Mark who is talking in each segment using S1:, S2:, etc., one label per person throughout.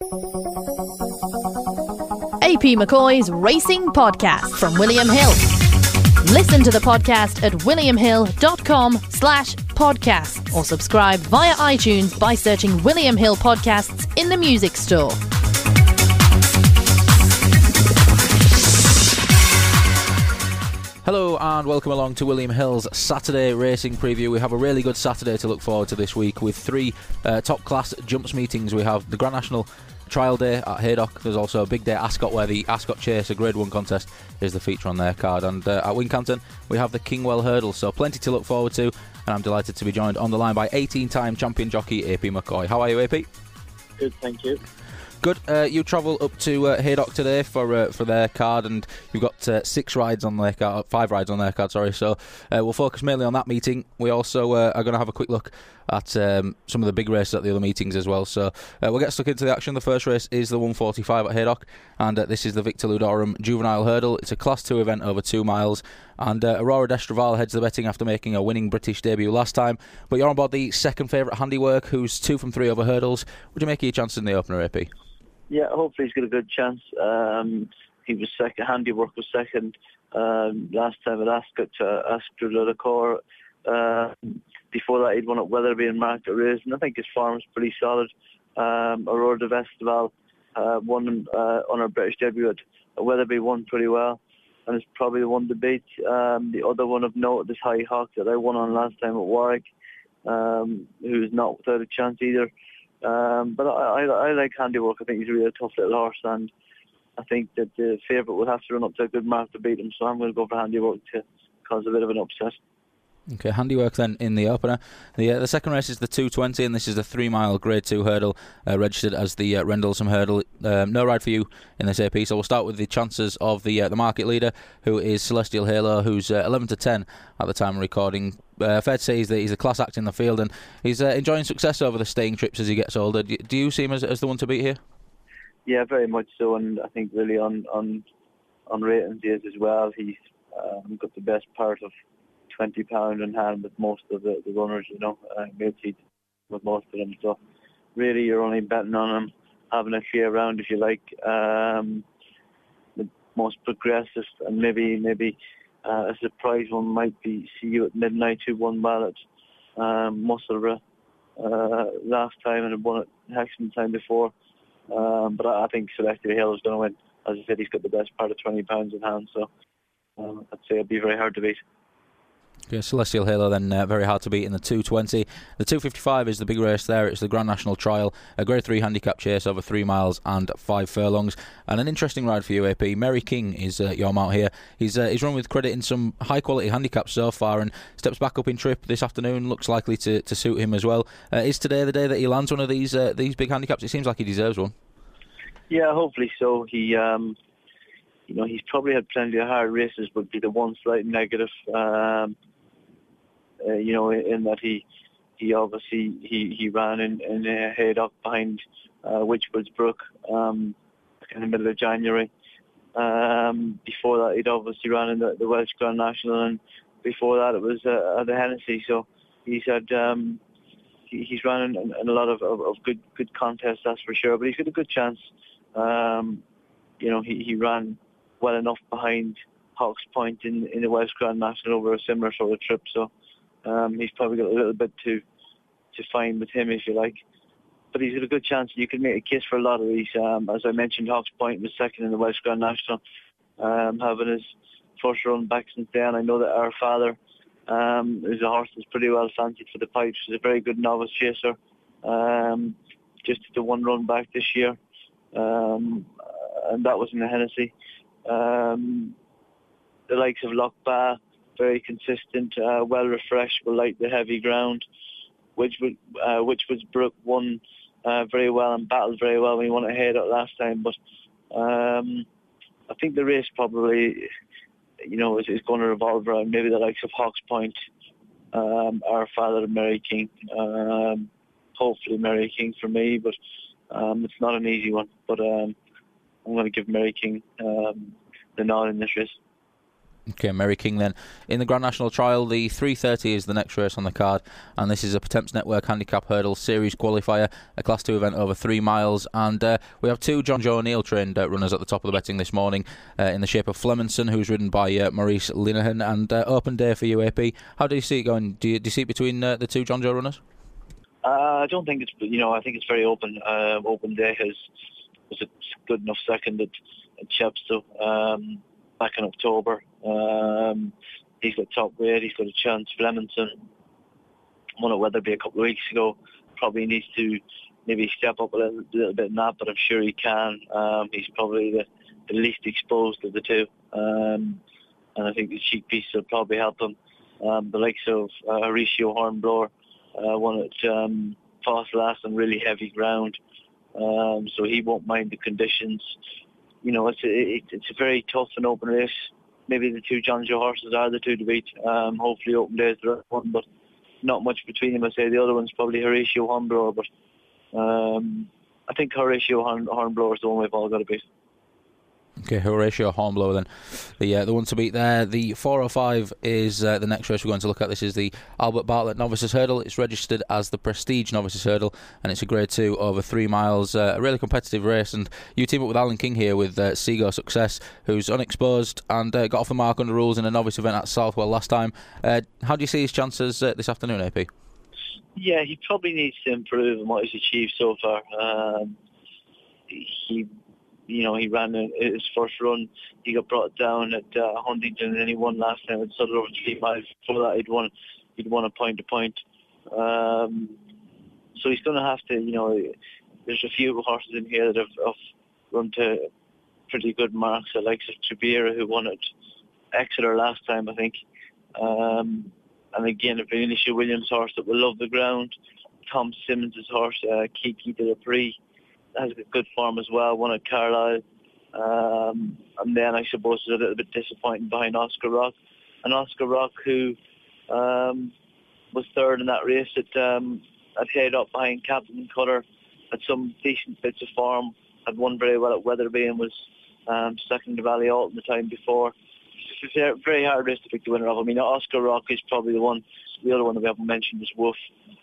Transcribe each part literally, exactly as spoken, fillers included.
S1: A P McCoy's Racing Podcast from William Hill. Listen to the podcast at williamhill.com slash podcasts or subscribe via iTunes by searching William Hill Podcasts in the music store.
S2: Hello and welcome along to William Hill's Saturday Racing Preview. We have a really good Saturday to look forward to this week with three uh, top-class jumps meetings. We have the Grand National Trial Day at Haydock. There's also a big day at Ascot where the Ascot Chase, a Grade one contest, is the feature on their card. And uh, at Wincanton we have the Kingwell Hurdle, so plenty to look forward to. And I'm delighted to be joined on the line by eighteen-time champion jockey A P McCoy. How are you, A P?
S3: Good, thank you.
S2: Good. Uh, you travel up to uh, Haydock today for uh, for their card, and you've got uh, six rides on their card, five rides on their card. Sorry. So uh, we'll focus mainly on that meeting. We also uh, are going to have a quick look at um, some of the big races at the other meetings as well. So uh, we'll get stuck into the action. The first race is the one forty-five at Haydock, and uh, this is the Victor Ludorum Juvenile Hurdle. It's a Class two event over two miles, and uh, Aurora Destraval heads the betting after making a winning British debut last time. But you're on board the second favourite Handiwork, who's two from three over hurdles. Would you make your chances in the opener, A P?
S3: Yeah, hopefully he's got a good chance. Um, he was second, Handiwork was second um, last time at Ascot to Ascot Ludorum. Uh, before that, he'd won at Weatherby and Market Race, and I think his form is pretty solid. Um, Aurora de Vestival uh, won uh, on her British debut at, at Weatherby, won pretty well, and it's probably the one to beat. Um, the other one of note is High Hawk that I won on last time at Warwick, um, who's not without a chance either. Um, but I, I, I like Handiwork. I think he's a really tough little horse, and I think that the favourite would have to run up to a good mark to beat him. So I'm going to go for Handiwork to cause a bit of an upset.
S2: Okay, Handiwork then in the opener. The uh, the second race is the two twenty, and this is the three mile Grade two hurdle, uh, registered as the uh, Rendlesham Hurdle. Um, no ride for you in this A P, so we'll start with the chances of the uh, the market leader, who is Celestial Halo, who's uh, eleven to ten at the time of recording. Uh, fair to say he's, the, he's a class act in the field, and he's uh, enjoying success over the staying trips as he gets older. Do, do you see him as, as the one to beat here?
S3: Yeah, very much so, and I think really on on on ratings he is as well. He's um, got the best part of twenty pound in hand with most of the, the runners, you know, uh, mid-seat with most of them. So really you're only betting on him having a clear round, if you like. Um, the most progressive, and maybe maybe uh, a surprise one might be see you at midnight who won well at um, Musselburgh uh, last time and had won at Hexham the time before. Um, but I, I think Celestial Halo is going to win. As I said, he's got the best part of twenty pounds in hand, so um, I'd say it'd be very hard to beat.
S2: Okay, Celestial Halo then uh, very hard to beat in the two twenty. The two fifty-five is the big race there. It's the Grand National Trial, a Grade three handicap chase over three miles and five furlongs, and an interesting ride for you, A P. Merry King is uh, your mount here. He's uh, he's run with credit in some high quality handicaps so far, and steps back up in trip this afternoon. Looks likely to, to suit him as well. Uh, is today the day that he lands one of these uh, these big handicaps? It seems like he deserves one.
S3: Yeah, hopefully so. He um, you know he's probably had plenty of hard races, would be the one slight negative. Um, Uh, you know, in that he he obviously he, he ran in, in uh, Haydock behind uh, Witchwoods Brook um, in the middle of January. Um, before that, he'd obviously ran in the, the Welsh Grand National, and before that, it was uh, at the Hennessy. So he's had um, he, he's ran in, in a lot of, of, of good good contests, that's for sure. But he's got a good chance. Um, you know, he, he ran well enough behind Hawks Point in in the Welsh Grand National over a similar sort of trip. So. Um, he's probably got a little bit to to find with him, if you like. But he's got a good chance. You can make a case for a lot of these. Um, as I mentioned, Hawks Point was second in the Welsh Grand National, um, having his first run back since then. I know that Our Father um, is a horse that's pretty well fancied for the pipes. He's a very good novice chaser. Um, just the one run back this year, um, and that was in the Hennessy. Um, the likes of Lochba, very consistent, uh, well refreshed, will like the heavy ground. Witchwood, uh, Witchwoods Brook won uh, very well and battled very well when he won at Haydock last time. But um, I think the race probably, you know, is, is going to revolve around maybe the likes of Hawks Point, um, Our Father, and Merry King. Um, hopefully Merry King for me, but um, it's not an easy one. But um, I'm going to give Merry King um, the nod in this race.
S2: Okay, Mary King then. In the Grand National Trial, the three thirty is the next race on the card, and this is a Pertemps Network Handicap Hurdle Series qualifier, a Class two event over three miles, and uh, we have two John Joe O'Neill trained uh, runners at the top of the betting this morning, uh, in the shape of Fleminson, who's ridden by uh, Maurice Linehan, and uh, open day for you, A P. How do you see it going? Do you, do you see it between uh, the two John Joe runners?
S3: Uh, I don't think it's, you know, I think it's very open. Uh, open day has was a good enough second at, at Chepstow um, back in October. Um, he's got top weight, he's got a chance. Fleminson won at Weatherby a couple of weeks ago. Probably needs to maybe step up a little, little bit in that, but I'm sure he can. Um, he's probably the, the least exposed of the two. Um, and I think the cheek piece will probably help him. Um, the likes of uh, Horatio Hornblower uh, won at um, fast last on really heavy ground. Um, so he won't mind the conditions. You know, it's a, it, it's a very tough and open race. Maybe the two John Joe horses are the two to beat. Um, hopefully open day is the right one, but not much between them. I say the other one's probably Horatio Hornblower, but um, I think Horatio Horn, Hornblower is the one we've all got to beat.
S2: Okay, Horatio Hornblower then, the uh, the one to beat there. The four oh five is uh, the next race we're going to look at. This is the Albert Bartlett Novices Hurdle. It's registered as the Prestige Novices Hurdle, and it's a grade two over three miles. Uh, a really competitive race, and you team up with Alan King here with uh, Seago Success, who's unexposed and uh, got off the mark under rules in a novice event at Southwell last time. Uh, how do you see his chances uh, this afternoon, A P?
S3: Yeah, he probably needs to improve on what he's achieved so far. Um, he... You know, he ran his first run. He got brought down at uh, Huntington, and then he won last time at Southern over three miles. Before that, he'd won. He'd won a point to point. Um, so he's going to have to. You know, there's a few horses in here that have, have run to pretty good marks. The likes of Tribera, who won at Exeter last time, I think. Um, and again, a Venetia Williams horse that will love the ground. Tom Simmons' horse, uh, Kiki de la Prix, has a good form as well, won at Carlisle. Um, and then I suppose it's a little bit disappointing behind Oscar Rock. And Oscar Rock, who um, was third in that race at um, at head up behind Captain Cutter, had some decent bits of form, had won very well at Weatherby and was um, second to Valley Alton the time before. It's a very hard race to pick the winner of. I mean, Oscar Rock is probably the one. The other one that we haven't mentioned is Wolf.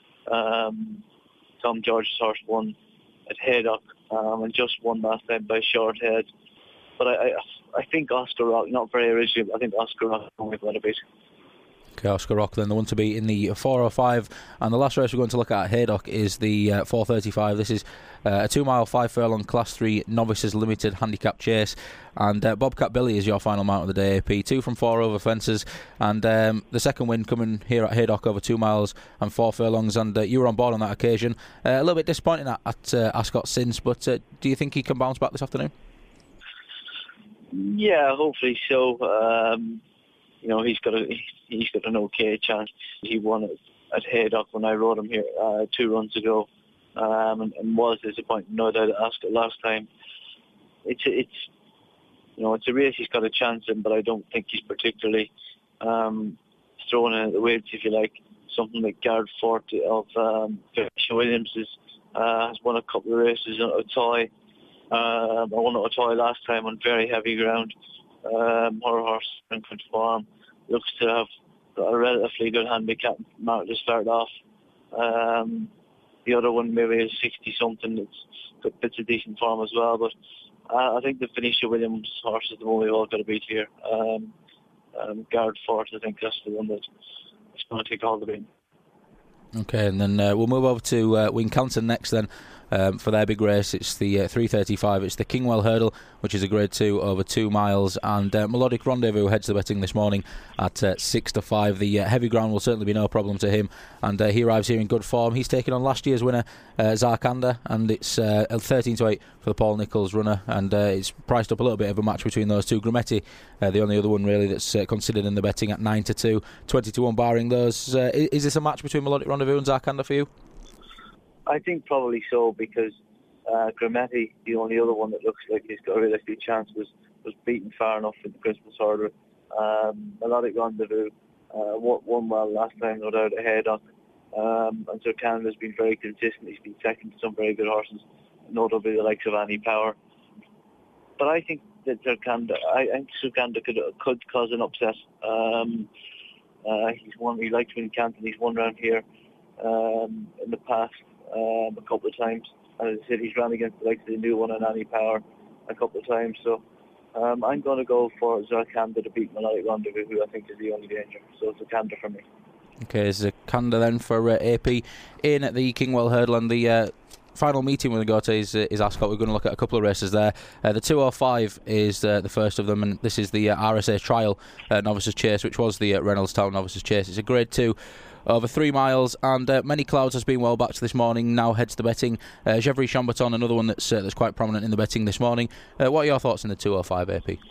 S3: Um, Tom George's horse won at Haydock, um, and just won last time by short head. But I, I, I think Oscar Rock, not very original, I think Oscar Rock will win a bit.
S2: Okay, Oscar Rock then, the one to beat in the four oh five. And the last race we're going to look at at Haydock is the uh, four thirty-five. This is uh, a two mile, five furlong Class three Novices Limited Handicap Chase. And uh, Bobcat Billy is your final mount of the day, A P. Two from four over fences. And um, the second win coming here at Haydock over two miles and four furlongs. And uh, you were on board on that occasion. Uh, a little bit disappointing at, at uh, Ascot since, but uh, do you think he can bounce back this afternoon?
S3: Yeah, hopefully so. Um, you know, he's got a he's got an okay chance. He won at, at Haydock when I rode him here uh, two runs ago, um, and, and was disappointed. No doubt at Ascot last time. It's it's you know it's a race he's got a chance in, but I don't think he's particularly um, thrown in at the weights, if you like. Something like Garrett Forte of um, Williams is, uh, has won a couple of races at Otoy. Um, I won at Otoy last time on very heavy ground. Um, her horse in good form, looks to have got a relatively good handicap mark to start off. Um, the other one maybe is sixty something. It's got bits of decent form as well, but uh, I think the Venetia Williams horse is the one we've all got to beat here. Um, um, Garrett Fort, I think that's the one that's going to take all the beat.
S2: Okay, and then uh, we'll move over to uh, Wincanton next then. Um, for their big race, it's the uh, three thirty-five. It's the Kingwell Hurdle, which is a grade two over two miles. And uh, Melodic Rendezvous heads the betting this morning at uh, six to five. The uh, heavy ground will certainly be no problem to him, and uh, he arrives here in good form. He's taken on last year's winner, uh, Zarkanda, and it's uh, thirteen to eight for the Paul Nicholls runner. And uh, it's priced up a little bit of a match between those two. Grametti, uh, the only other one really that's uh, considered in the betting at nine to two, twenty to one barring those. Uh, is this a match between Melodic Rendezvous and Zarkanda for you?
S3: I think probably so, because uh, Grametti, the only other one that looks like he's got a realistic chance, was, was beaten far enough in the Christmas order. Um, Melodic Rendezvous uh, won well last time, no doubt, at Haydock. Um, and so Canada's been very consistent. He's been second to some very good horses, notably the likes of Annie Power. But I think that Zerkanda, I think Zerkanda could could cause an upset. Um, uh, he's won. He likes winning Campton. He's won around here um, in the past um, a couple of times. As I said, he's run against the likes of the new one and Annie Power a couple of times. So um, I'm going to go for Zerkanda to beat Melodic Rendezvous, who I think is the only danger. So Zerkanda for me.
S2: Okay, Zerkanda then for uh, A P in at the Kingwell Hurdle, and the uh, final meeting we're going to go to is, uh, is Ascot. We're going to look at a couple of races there. Uh, the two oh five is uh, the first of them, and this is the uh, R S A Trial uh, Novices Chase, which was the uh, Reynoldstown Novices Chase. It's a Grade two over three miles, and uh, Many Clouds has been well backed this morning, now heads the betting. Uh, Gevry Chamberton, another one that's uh, that's quite prominent in the betting this morning. Uh, what are your thoughts on the two oh five, A P?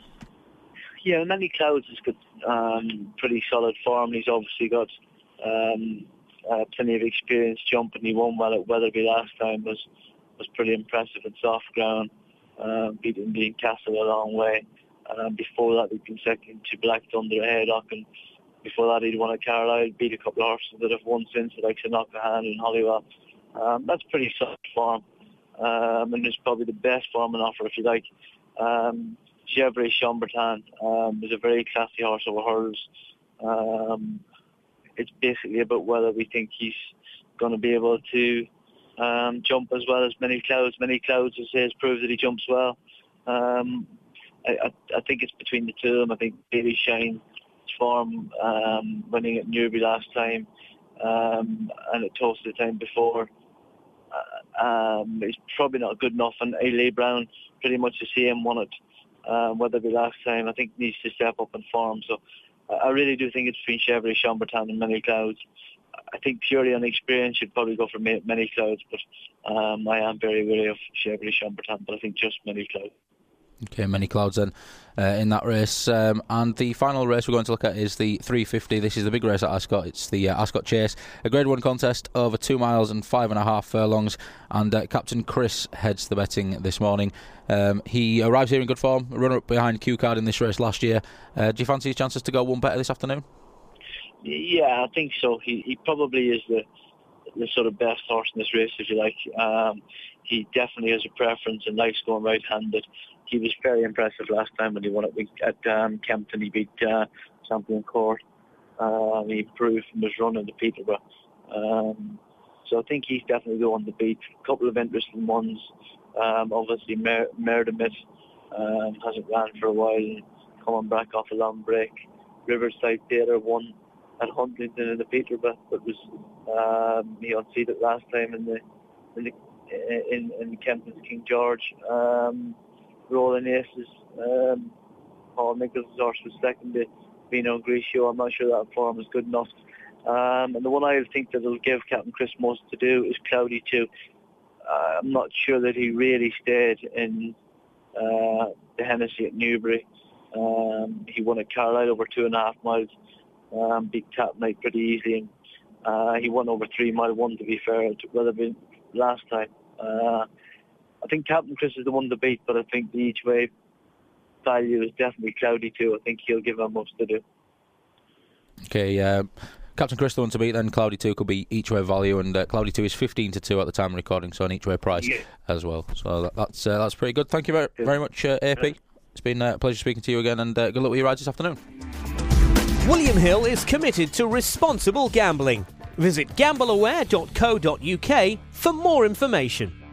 S3: Yeah, Many Clouds has got um, pretty solid form. He's obviously got um, uh, plenty of experience jumping. He won well at Weatherby last time, was was pretty impressive at soft ground, uh, beating Dean Castle a long way. Um, before that, he'd been second to Black Thunder at Haydock, and before that, he'd won at Carlisle, beat a couple of horses that have won since, like Knockahand and Hollywell. Um, that's pretty solid form, um, and it's probably the best form on offer, if you like. Um, Gevry Chamberton um, is a very classy horse over hurdles. Um, it's basically about whether we think he's going to be able to um, jump as well as Many Clouds. Many Clouds, as has proved that he jumps well. Um, I, I, I think it's between the two of them. I think Bailey Shine's form, um, winning at Newbury last time um, and at Tulsa the time before, uh, um, is probably not good enough. And A. Lee Brown, pretty much the same, won it. Um, whether it be last time, I think needs to step up in form. So uh, I really do think it's between Gevry Chamberton and Many Clouds. I think purely on experience, you'd probably go for Many Clouds, but um, I am very wary of Gevry Chamberton, but I think just Many Clouds.
S2: Okay, Many Clouds then uh, in that race. Um, and the final race we're going to look at is the three fifty. This is the big race at Ascot. It's the uh, Ascot Chase, a Grade one contest over two miles and five and a half furlongs. And uh, Captain Chris heads the betting this morning. Um, he arrives here in good form, runner-up behind Q-Card in this race last year. Uh, do you fancy his chances to go one better this afternoon?
S3: Yeah, I think so. He he probably is the the sort of best horse in this race, if you like. Um, he definitely has a preference and likes going right-handed. He was very impressive last time when he won it at um, Kempton. He beat uh, Champion Court. Um, he improved from his run in the Peterborough. Um, so I think he's definitely the one to beat. A couple of interesting ones. Um, obviously, Mer- Merdemit um, hasn't ran for a while, coming back off a long break. Riverside Theatre won at Huntington in the Peterborough, but was um, he unseated last time in the in the in, in Kempton's King George. Um, Rolling Aces, um, Paul Nichols' horse was second to Vino Grisio. I'm not sure that form is good enough. Um, and the one I think that will give Captain Chris most to do is Cloudy two. Uh, I'm not sure that he really stayed in uh, the Hennessy at Newbury. Um, he won at Carlisle over two and a half miles, um, beat Tap Night pretty easily, and uh, he won over three mile one, to be fair, to Weatherby last time. Uh, I think Captain Chris is the one to beat, but I think the each way value is definitely Cloudy two. I think he'll give him most to do.
S2: Okay, uh, Captain Chris the one to beat, then Cloudy two could be each way value, and uh, Cloudy two is fifteen to two at the time of recording, so an each way price yeah. as well. So that, that's uh, that's pretty good. Thank you very, very much, uh, A P. Yeah. It's been uh, a pleasure speaking to you again, and uh, good luck with your rides this afternoon.
S4: William Hill is committed to responsible gambling. Visit gamble aware dot co dot uk for more information.